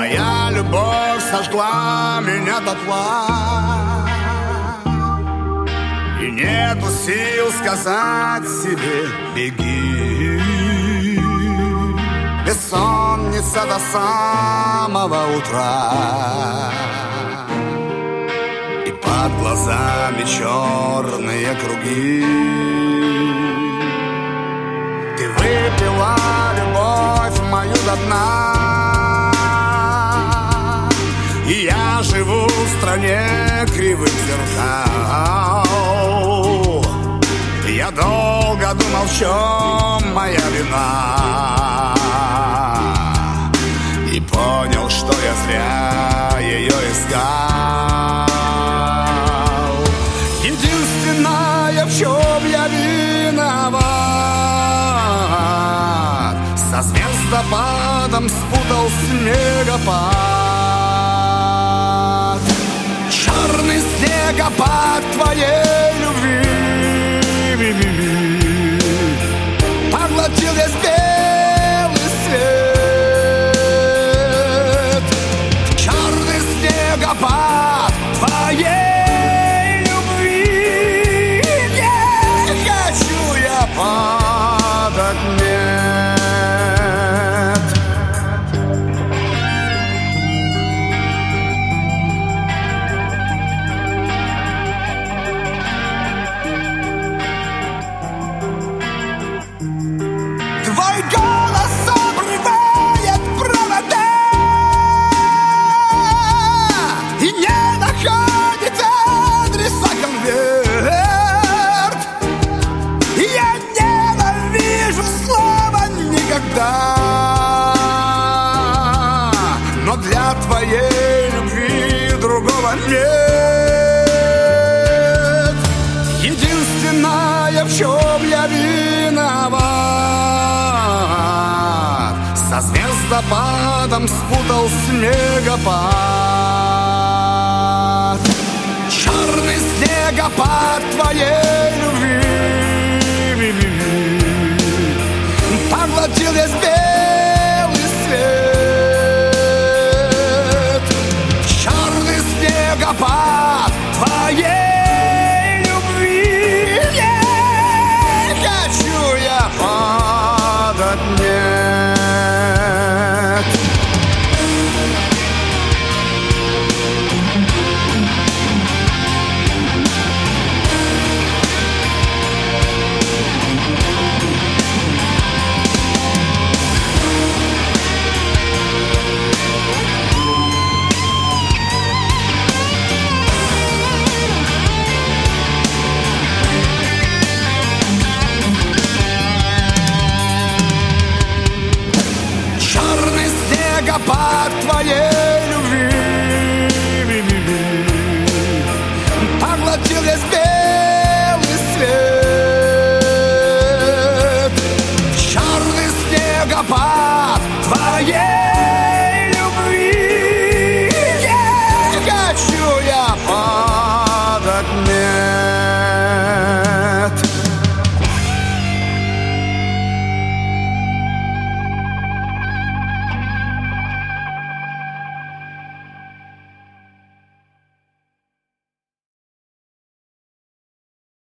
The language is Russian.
Твоя любовь сожгла меня дотла, и нету сил сказать себе беги. Бессонница до самого утра, и под глазами черные круги. Ты выпила любовь мою до дна, и я живу в стране кривых зеркал. Я долго думал, в чем моя вина, и понял, что я зря ее искал. Единственное, в чем я виноват, со звездопадом спутал снегопад. Черный снегопад твоей любви поглотил весь белый свет. Черный снегопад твоей любви. Не хочу я падать, нет. Твой голос обрывает провода и не находит адреса конверт. Я ненавижу слово «никогда», но для твоей любви другого нет. Единственное, в чем я виноват, со звездопадом спутал снегопад. Черный снегопад твоей